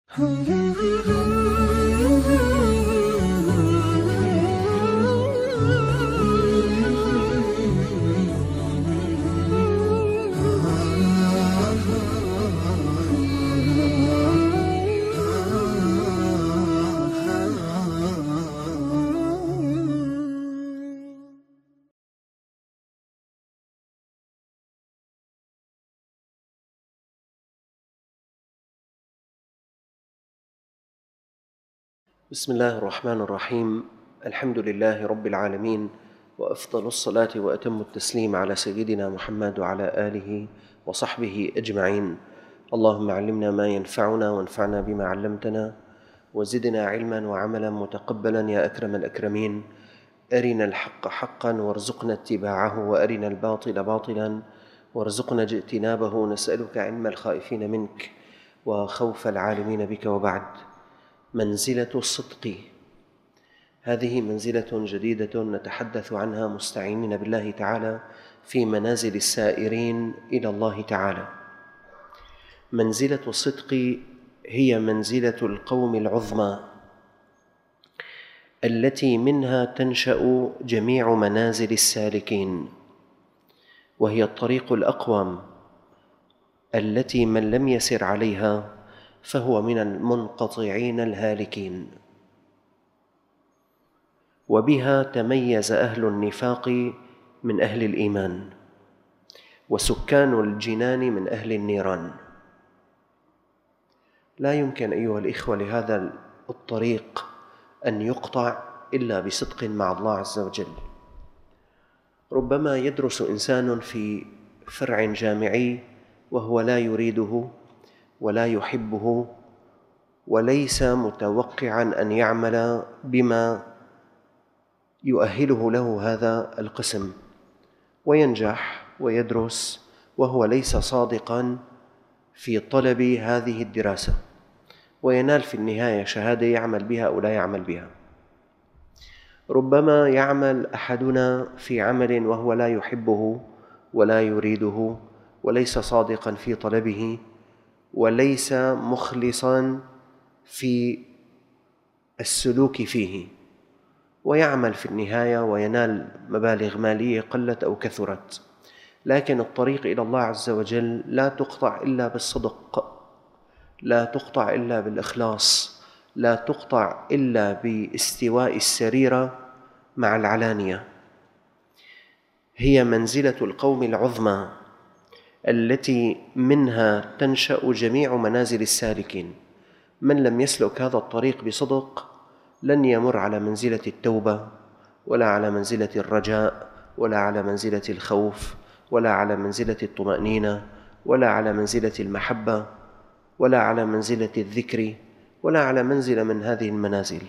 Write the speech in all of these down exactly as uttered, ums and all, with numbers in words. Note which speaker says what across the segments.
Speaker 1: بسم الله الرحمن الرحيم. الحمد لله رب العالمين، وأفضل الصلاة وأتم التسليم على سيدنا محمد وعلى آله وصحبه أجمعين. اللهم علمنا ما ينفعنا وانفعنا بما علمتنا، وزدنا علما وعملا متقبلا يا أكرم الأكرمين. أرنا الحق حقا وارزقنا اتباعه، وأرنا الباطل باطلا وارزقنا اجتنابه. نسألك علم الخائفين منك وخوف العالمين بك. وبعد، منزلة الصدق، هذه منزلة جديدة نتحدث عنها مستعينين بالله تعالى في منازل السائرين إلى الله تعالى. منزلة الصدق هي منزلة القوم العظمى التي منها تنشأ جميع منازل السالكين، وهي الطريق الأقوم التي من لم يسر عليها فهو من المنقطعين الهالكين. وبها تميز أهل النفاق من أهل الإيمان، وسكان الجنان من أهل النيران. لا يمكن أيها الإخوة لهذا الطريق أن يقطع إلا بصدق مع الله عز وجل. ربما يدرس إنسان في فرع جامعي وهو لا يريده ولا يحبه، وليس متوقعاً أن يعمل بما يؤهله له هذا القسم، وينجح ويدرس وهو ليس صادقاً في طلب هذه الدراسة، وينال في النهاية شهادة يعمل بها أو لا يعمل بها. ربما يعمل أحدنا في عمل وهو لا يحبه ولا يريده، وليس صادقاً في طلبه، وليس مخلصاً في السلوك فيه، ويعمل في النهاية وينال مبالغ مالية قلت أو كثرت. لكن الطريق إلى الله عز وجل لا تقطع إلا بالصدق، لا تقطع إلا بالإخلاص، لا تقطع إلا باستواء السريرة مع العلانية. هي منزلة القوم العظمى التي منها تنشأ جميع منازل السالكين. من لم يسلك هذا الطريق بصدق لن يمر على منزلة التوبة، ولا على منزلة الرجاء، ولا على منزلة الخوف، ولا على منزلة الطمأنينة، ولا على منزلة المحبة، ولا على منزلة الذكر، ولا على منزلة من هذه المنازل.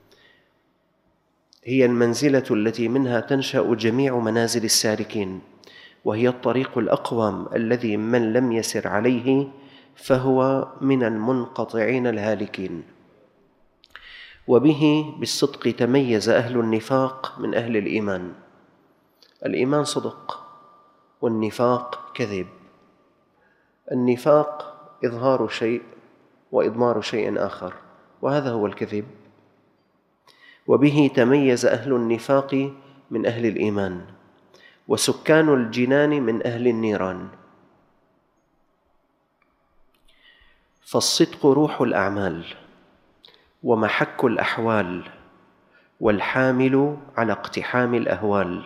Speaker 1: هي المنزلة التي منها تنشأ جميع منازل السالكين، وهي الطريق الأقوم الذي من لم يسر عليه فهو من المنقطعين الهالكين. وبه بالصدق تميز أهل النفاق من أهل الإيمان. الإيمان صدق، والنفاق كذب. النفاق إظهار شيء وإضمار شيء آخر، وهذا هو الكذب. وبه تميز أهل النفاق من أهل الإيمان، وسكان الجنان من أهل النيران. فالصدق روح الأعمال ومحك الأحوال، والحامل على اقتحام الأهوال،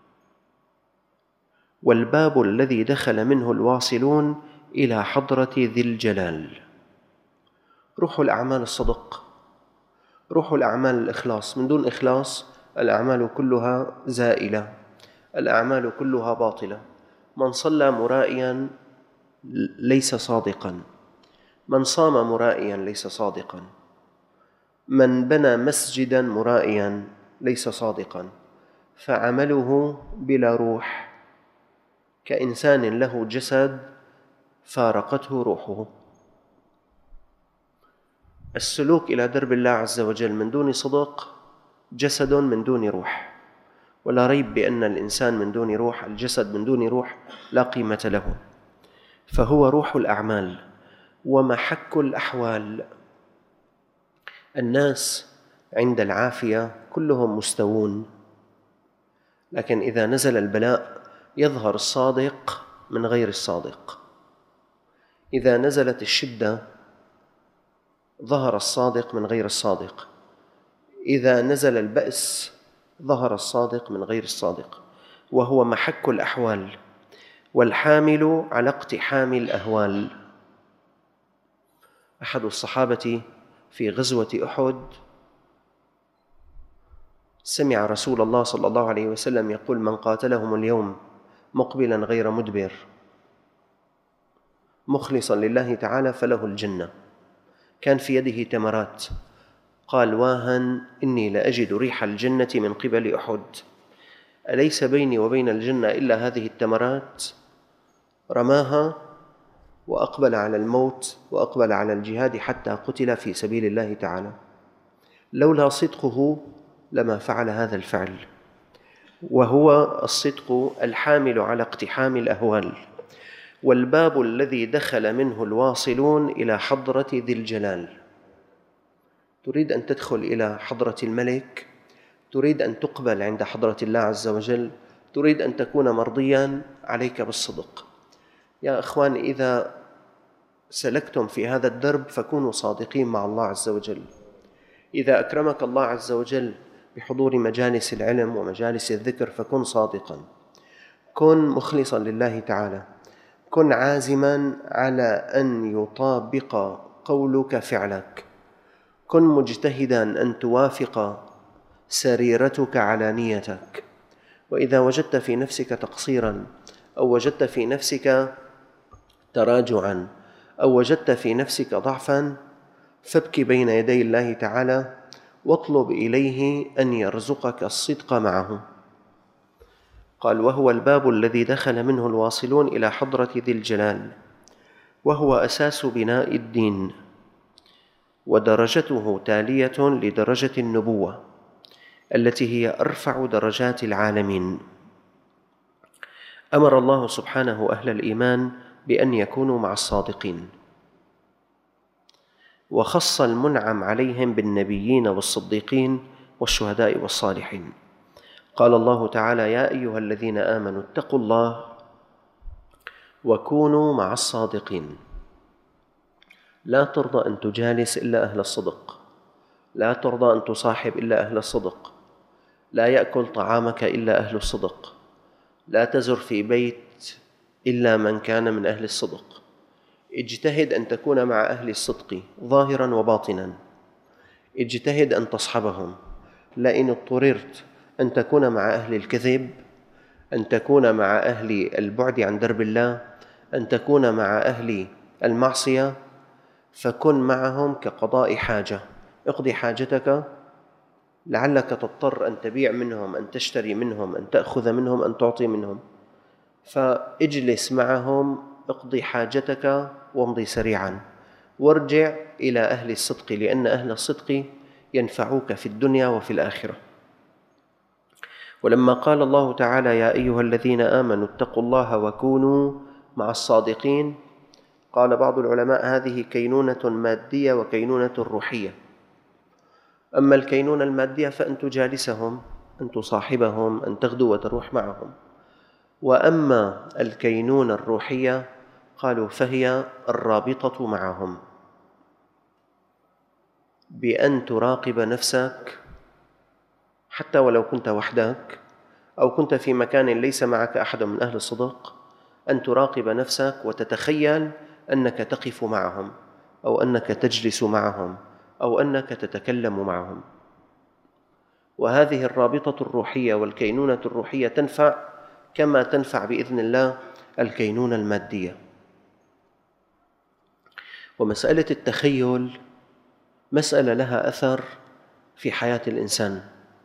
Speaker 1: والباب الذي دخل منه الواصلون إلى حضرة ذي الجلال. روح الأعمال الصدق، روح الأعمال الإخلاص. من دون إخلاص الأعمال كلها زائلة، الأعمال كلها باطلة. من صلى مرائيا ليس صادقا، من صام مرائيا ليس صادقا، من بنى مسجدا مرائيا ليس صادقا. فعمله بلا روح، كإنسان له جسد فارقته روحه. السلوك إلى درب الله عز وجل من دون صدق جسد من دون روح، ولا ريب بأن الإنسان من دون روح، الجسد من دون روح لا قيمة له. فهو روح الأعمال ومحك الأحوال. الناس عند العافية كلهم مستوون، لكن إذا نزل البلاء يظهر الصادق من غير الصادق. إذا نزلت الشدة ظهر الصادق من غير الصادق. إذا نزل البأس ظهر الصادق من غير الصادق، وهو محك الأحوال والحامل على اقتحام الأهوال. أحد الصحابة في غزوة أحد سمع رسول الله صلى الله عليه وسلم يقول: من قاتلهم اليوم مقبلا غير مدبر مخلصا لله تعالى فله الجنة. كان في يده تمرات، قال: واها إني لأجد ريح الجنة من قبل أحد، أليس بيني وبين الجنة إلا هذه التمرات؟ رماها وأقبل على الموت وأقبل على الجهاد حتى قتل في سبيل الله تعالى. لولا صدقه لما فعل هذا الفعل، وهو الصدق الحامل على اقتحام الأهوال، والباب الذي دخل منه الواصلون إلى حضرة ذي الجلال. تريد أن تدخل إلى حضرة الملك، تريد أن تقبل عند حضرة الله عز وجل، تريد أن تكون مرضيا، عليك بالصدق. يا أخوان، إذا سلكتم في هذا الدرب فكونوا صادقين مع الله عز وجل. إذا أكرمك الله عز وجل بحضور مجالس العلم ومجالس الذكر فكن صادقا، كن مخلصا لله تعالى، كن عازما على أن يطابق قولك فعلك، كن مجتهدا أن توافق سريرتك على نيتك. وإذا وجدت في نفسك تقصيرا، أو وجدت في نفسك تراجعا، أو وجدت في نفسك ضعفا، فابكِ بين يدي الله تعالى واطلب إليه أن يرزقك الصدق معه. قال: وهو الباب الذي دخل منه الواصلون إلى حضرة ذي الجلال، وهو أساس بناء الدين، ودرجته تالية لدرجة النبوة التي هي أرفع درجات العالمين. أمر الله سبحانه أهل الإيمان بأن يكونوا مع الصادقين، وخص المنعم عليهم بالنبيين والصديقين والشهداء والصالحين. قال الله تعالى: يا أيها الذين آمنوا اتقوا الله وكونوا مع الصادقين. لا ترضى أن تجالس إلا أهل الصدق، لا ترضى أن تصاحب إلا أهل الصدق، لا يأكل طعامك إلا أهل الصدق، لا تزر في بيت إلا من كان من أهل الصدق. اجتهد أن تكون مع أهل الصدق ظاهرا وباطنا، اجتهد أن تصحبهم. لئن اضطررت أن تكون مع أهل الكذب، أن تكون مع أهل البعد عن درب الله، أن تكون مع أهل المعصية، فكن معهم كقضاء حاجة. اقضي حاجتك، لعلك تضطر أن تبيع منهم، أن تشتري منهم، أن تأخذ منهم، أن تعطي منهم، فاجلس معهم، اقضي حاجتك وامضي سريعا، وارجع إلى أهل الصدق، لأن أهل الصدق ينفعوك في الدنيا وفي الآخرة. ولما قال الله تعالى: يا أيها الذين آمنوا اتقوا الله وكونوا مع الصادقين، قال بعض العلماء: هذه كينونة مادية وكينونة روحية. أما الكينونة المادية فأن تجالسهم، أن تصاحبهم، أن تغدو وتروح معهم. وأما الكينونة الروحية قالوا فهي الرابطة معهم، بأن تراقب نفسك حتى ولو كنت وحدك أو كنت في مكان ليس معك أحد من أهل الصدق، أن تراقب نفسك وتتخيل أنك تقف معهم، أو أنك تجلس معهم، أو أنك تتكلم معهم. وهذه الرابطة الروحية والكينونة الروحية تنفع كما تنفع بإذن الله الكينونة المادية. ومسألة التخيل مسألة لها أثر في حياة الإنسان.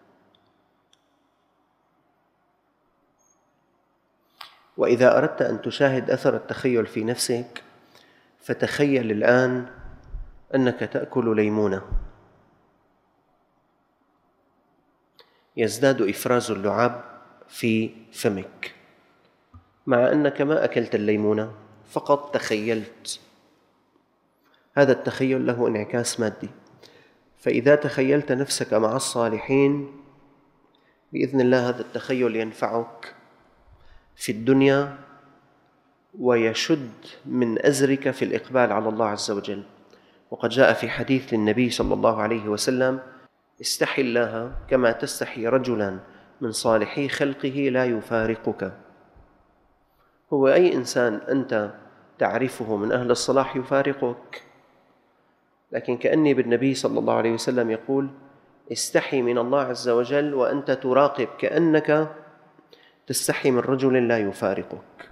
Speaker 1: وإذا أردت أن تشاهد أثر التخيل في نفسك فتخيل الآن أنك تأكل ليمونة، يزداد إفراز اللعاب في فمك، مع أنك ما أكلت الليمونة، فقط تخيلت. هذا التخيل له انعكاس مادي. فإذا تخيلت نفسك مع الصالحين بإذن الله هذا التخيل ينفعك في الدنيا ويشد من أزرك في الإقبال على الله عز وجل. وقد جاء في حديث للنبي صلى الله عليه وسلم: استحي الله كما تستحي رجلا من صالحي خلقه لا يفارقك. هو أي إنسان أنت تعرفه من أهل الصلاح يفارقك، لكن كأني بالنبي صلى الله عليه وسلم يقول: استحي من الله عز وجل وأنت تراقب كأنك تستحي من رجل لا يفارقك.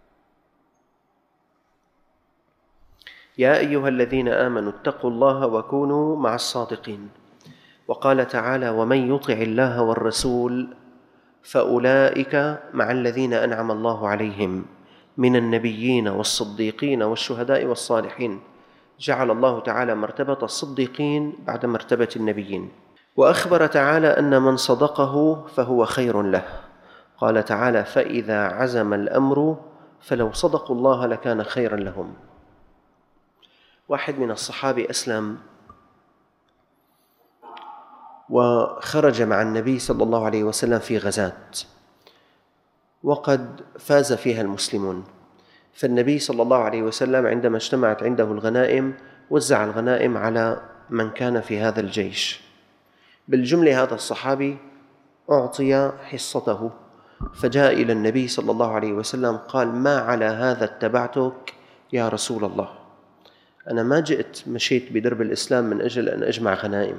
Speaker 1: يا أيها الذين آمنوا اتقوا الله وكونوا مع الصادقين. وقال تعالى: ومن يطع الله والرسول فأولئك مع الذين أنعم الله عليهم من النبيين والصديقين والشهداء والصالحين. جعل الله تعالى مرتبة الصديقين بعد مرتبة النبيين. وأخبر تعالى أن من صدقه فهو خير له. قال تعالى: فإذا عزم الأمر فلو صدقوا الله لكان خيرا لهم. واحد من الصحابة أسلم وخرج مع النبي صلى الله عليه وسلم في غزاة وقد فاز فيها المسلمون، فالنبي صلى الله عليه وسلم عندما اجتمعت عنده الغنائم وزع الغنائم على من كان في هذا الجيش. بالجملة هذا الصحابي أعطي حصته، فجاء إلى النبي صلى الله عليه وسلم قال: ما على هذا اتبعتك يا رسول الله؟ أنا ما جئت مشيت بدرب الإسلام من أجل أن أجمع غنائم،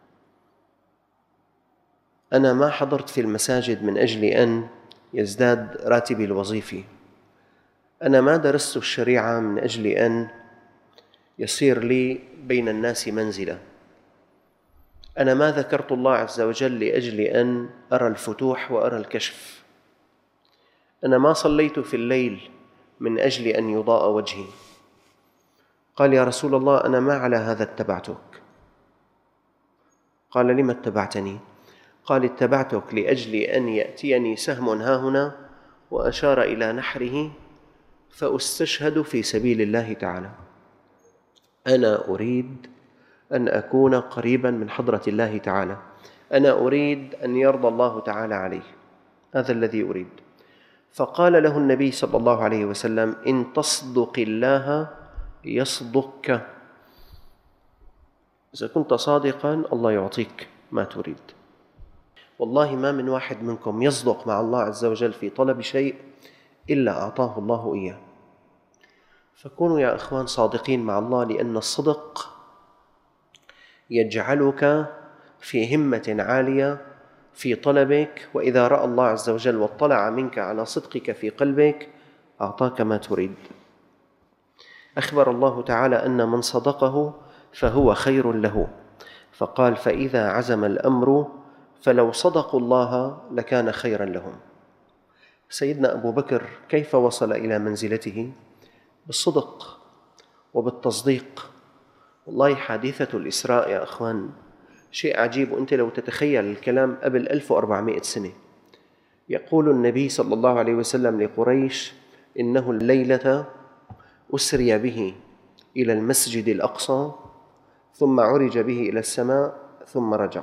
Speaker 1: أنا ما حضرت في المساجد من أجل أن يزداد راتبي الوظيفي، أنا ما درست الشريعة من أجل أن يصير لي بين الناس منزلة، أنا ما ذكرت الله عز وجل لأجل أن أرى الفتوح وأرى الكشف، أنا ما صليت في الليل من أجل أن يضاء وجهي. قال: يا رسول الله أنا ما على هذا اتبعتك. قال: لما اتبعتني؟ قال: اتبعتك لأجل أن يأتيني سهم هاهنا، وأشار إلى نحره، فأستشهد في سبيل الله تعالى. أنا أريد أن أكون قريبا من حضرة الله تعالى، أنا أريد أن يرضى الله تعالى عليه، هذا الذي أريد. فقال له النبي صلى الله عليه وسلم: إن تصدق الله يصدقك، إذا كنت صادقا الله يعطيك ما تريد. والله ما من واحد منكم يصدق مع الله عز وجل في طلب شيء إلا أعطاه الله إياه. فكونوا يا إخوان صادقين مع الله، لأن الصدق يجعلك في همة عالية في طلبك، وإذا رأى الله عز وجل واطلع منك على صدقك في قلبك أعطاك ما تريد. أخبر الله تعالى أن من صدقه فهو خير له، فقال: فإذا عزم الأمر فلو صدقوا الله لكان خيرا لهم. سيدنا أبو بكر كيف وصل إلى منزلته؟ بالصدق وبالتصديق. والله حادثة الإسراء يا أخوان شيء عجيب، وأنت لو تتخيل الكلام قبل ألف وأربعمائة سنة. يقول النبي صلى الله عليه وسلم لقريش: إنه الليلة أسري به إلى المسجد الأقصى ثم عرج به إلى السماء ثم رجع.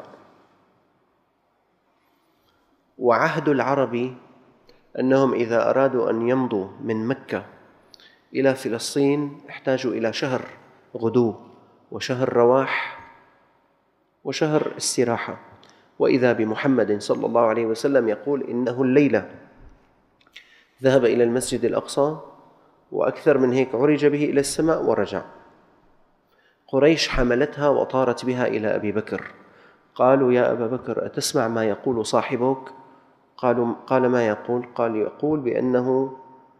Speaker 1: وعهد العرب أنهم إذا أرادوا أن يمضوا من مكة إلى فلسطين احتاجوا إلى شهر غدو وشهر رواح وشهر استراحة، وإذا بمحمد صلى الله عليه وسلم يقول: إنه الليلة ذهب إلى المسجد الأقصى، وأكثر من هيك عرج به إلى السماء ورجع. قريش حملتها وطارت بها إلى أبي بكر، قالوا: يا أبا بكر أتسمع ما يقول صاحبك؟ قالوا: قال: ما يقول؟ قال: يقول بأنه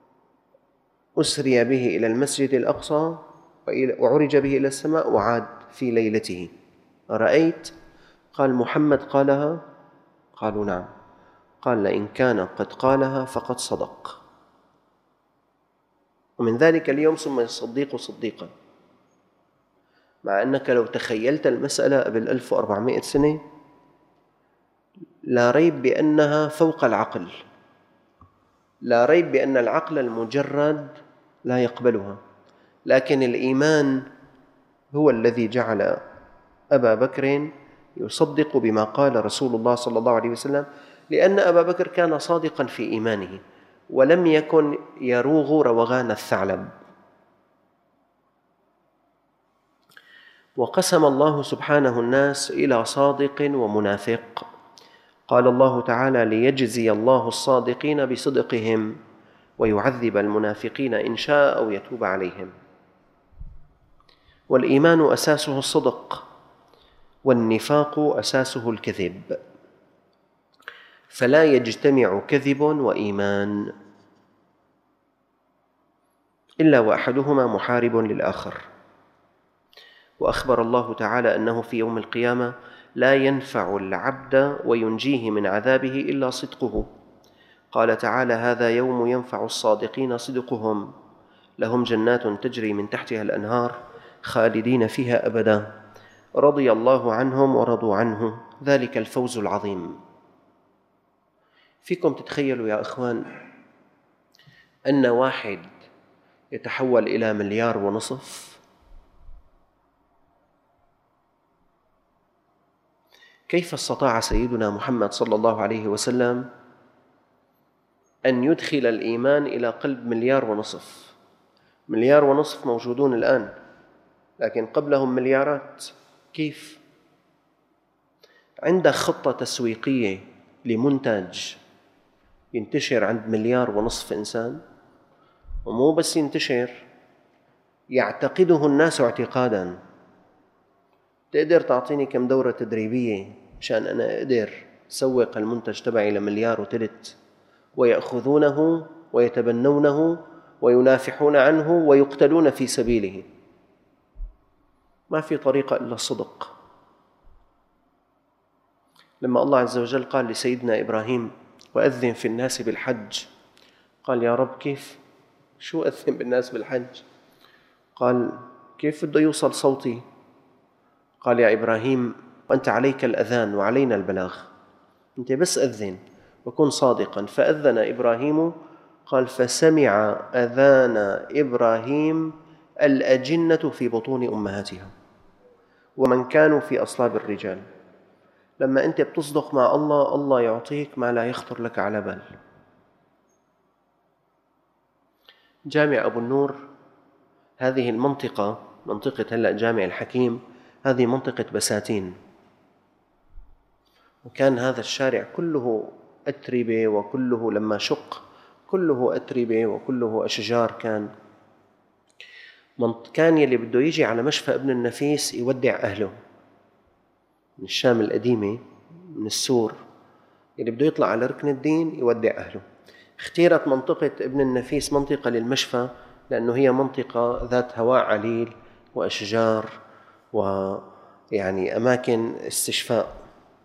Speaker 1: أسري به إلى المسجد الأقصى وعرج به إلى السماء وعاد في ليلته، رأيت؟ قال: محمد قالها؟ قالوا: نعم. قال: لئن كان قد قالها فقد صدق. ومن ذلك اليوم سمي الصديق صديقا، مع أنك لو تخيلت المسألة قبل ألف وأربعمائة سنة لا ريب بأنها فوق العقل، لا ريب بأن العقل المجرد لا يقبلها، لكن الإيمان هو الذي جعل أبا بكر يصدق بما قال رسول الله صلى الله عليه وسلم، لأن أبا بكر كان صادقا في إيمانه ولم يكن يروغ روغان الثعلب. وقسم الله سبحانه الناس إلى صادق ومنافق. قال الله تعالى: ليجزي الله الصادقين بصدقهم ويعذب المنافقين إن شاء أو يتوب عليهم. والإيمان أساسه الصدق، والنفاق أساسه الكذب، فلا يجتمع كذب وإيمان إلا وأحدهما محارب للآخر. وأخبر الله تعالى أنه في يوم القيامة لا ينفع العبد وينجيه من عذابه إلا صدقه. قال تعالى: هذا يوم ينفع الصادقين صدقهم، لهم جنات تجري من تحتها الأنهار خالدين فيها أبدا، رضي الله عنهم ورضوا عنه، ذلك الفوز العظيم. فيكم تتخيلوا يا إخوان أن واحد يتحول إلى مليار ونصف؟ كيف استطاع سيدنا محمد صلى الله عليه وسلم أن يدخل الإيمان إلى قلب مليار ونصف؟ مليار ونصف موجودون الآن، لكن قبلهم مليارات. كيف؟ عندك خطة تسويقية لمنتج ينتشر عند مليار ونصف إنسان، ومو بس ينتشر، يعتقده الناس اعتقادا. تقدر تعطيني كم دورة تدريبية مشان أنا أقدر سوق المنتج تبعي لمليار وثلث، ويأخذونه ويتبنونه وينافحون عنه ويقتلون في سبيله؟ ما في طريقة إلا الصدق. لما الله عز وجل قال لسيدنا إبراهيم: وأذن في الناس بالحج، قال: يا رب كيف؟ شو أذن بالناس بالحج؟ قال: كيف بده يوصل صوتي؟ قال: يا إبراهيم، وأنت عليك الأذان وعلينا البلاغ، أنت بس أذن وكن صادقا. فأذن إبراهيم، قال: فسمع أذان إبراهيم الأجنة في بطون أمهاتها ومن كانوا في أصلاب الرجال. لما أنت بتصدق مع الله، الله يعطيك ما لا يخطر لك على بال. جامع أبو النور، هذه المنطقة، منطقة هلأ جامع الحكيم، هذه منطقة بساتين، وكان هذا الشارع كله أتربة، وكله لما شق كله أتربة وكله أشجار. كان كان يلي بده يجي على مشفى ابن النفيس يودع أهله من الشام القديمة، من السور، يلي بده يطلع على ركن الدين يودع أهله. اختيرت منطقة ابن النفيس منطقة للمشفى لأنه هي منطقة ذات هواء عليل وأشجار ويعني أماكن استشفاء.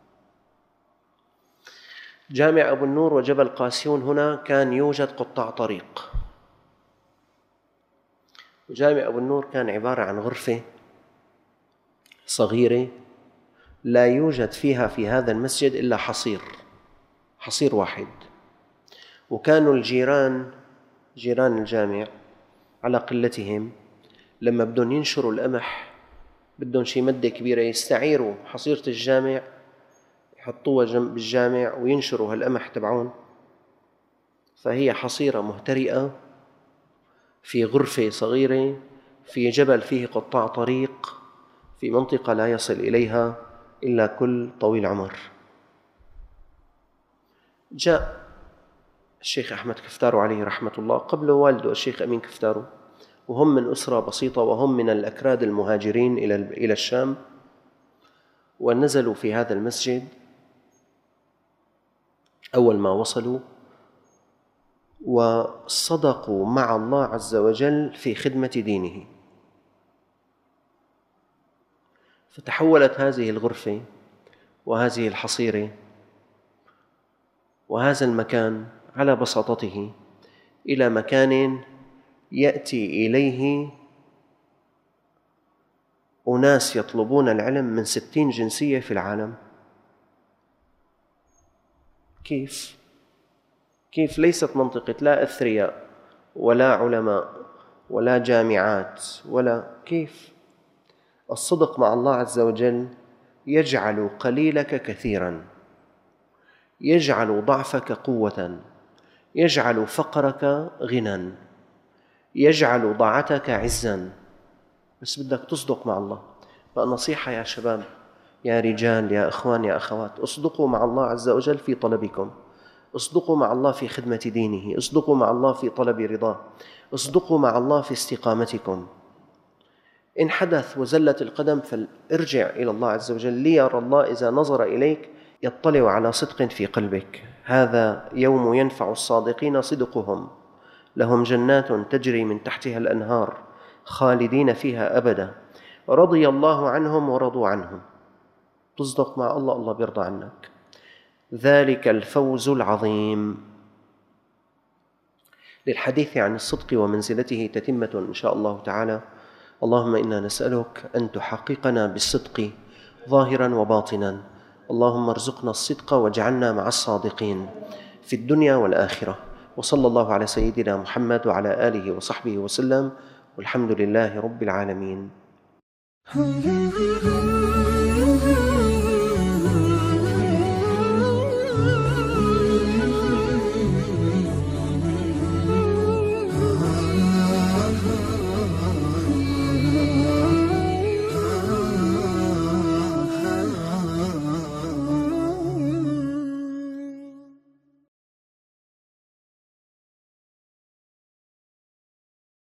Speaker 1: جامع أبو النور وجبل قاسيون هنا كان يوجد قطاع طريق. وجامع أبو النور كان عبارة عن غرفة صغيرة لا يوجد فيها في هذا المسجد إلا حصير، حصير واحد. وكانوا الجيران، جيران الجامع على قلتهم، لما بدهم ينشروا القمح، بدهم شي مدة كبيرة، يستعيروا حصيرة الجامع يحطوها جنب الجامع وينشروا هالقمح تبعون. فهي حصيرة مهترئة في غرفة صغيرة في جبل فيه قطاع طريق في منطقة لا يصل إليها إلا كل طويل عمر. جاء الشيخ أحمد كفتارو عليه رحمة الله قبل والده الشيخ أمين كفتارو، وهم من أسرة بسيطة، وهم من الأكراد المهاجرين إلى الشام، ونزلوا في هذا المسجد. أول ما وصلوا وصدقوا مع الله عز وجل في خدمة دينه، فتحولت هذه الغرفة وهذه الحصيرة وهذا المكان على بساطته إلى مكان يأتي إليه أناس يطلبون العلم من ستين جنسية في العالم. كيف؟ كيف؟ ليست منطقة لا أثرياء ولا علماء ولا جامعات ولا كيف. الصدق مع الله عز وجل يجعل قليلك كثيرا، يجعل ضعفك قوة، يجعل فقرك غنى، يجعل ضاعتك عزا. بس بدك تصدق مع الله. فالنصيحة يا شباب، يا رجال، يا إخوان، يا أخوات، اصدقوا مع الله عز وجل في طلبكم، اصدقوا مع الله في خدمة دينه، اصدقوا مع الله في طلب رضاه، اصدقوا مع الله في استقامتكم. إن حدث وزلت القدم فارجع إلى الله عز وجل ليرى الله إذا نظر إليك يطلع على صدق في قلبك. هذا يوم ينفع الصادقين صدقهم، لهم جنات تجري من تحتها الأنهار خالدين فيها أبدا، رضي الله عنهم ورضوا عنه. تصدق مع الله، الله بيرضى عنك. ذلك الفوز العظيم. للحديث عن الصدق ومنزلته تتمة إن شاء الله تعالى. اللهم إنا نسألك أن تحققنا بالصدق ظاهرا وباطنا. اللهم ارزقنا الصدق واجعلنا مع الصادقين في الدنيا والآخرة. وصلى الله على سيدنا محمد وعلى آله وصحبه وسلم، والحمد لله رب العالمين.